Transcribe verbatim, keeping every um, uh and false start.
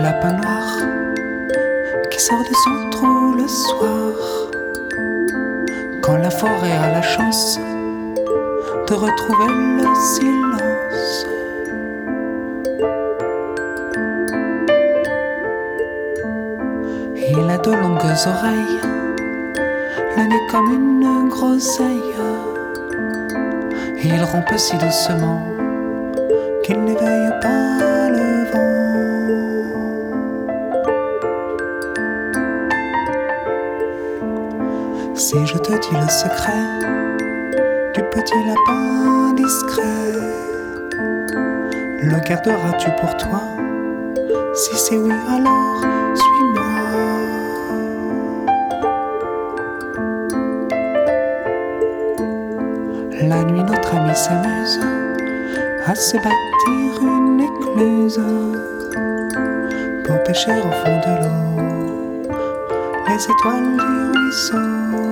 lapin noir qui sort de son trou le soir, quand la forêt a la chance de retrouver le silence. Il a de longues oreilles, le nez comme une groseille. Il rampe si doucement qu'il n'éveille pas le vent. Si je te dis le secret du petit lapin discret, le garderas-tu pour toi? Si c'est oui, alors suis-moi. La nuit, notre ami s'amuse à se bâtir une écluse pour pêcher au fond de l'eau les étoiles du ruisseau.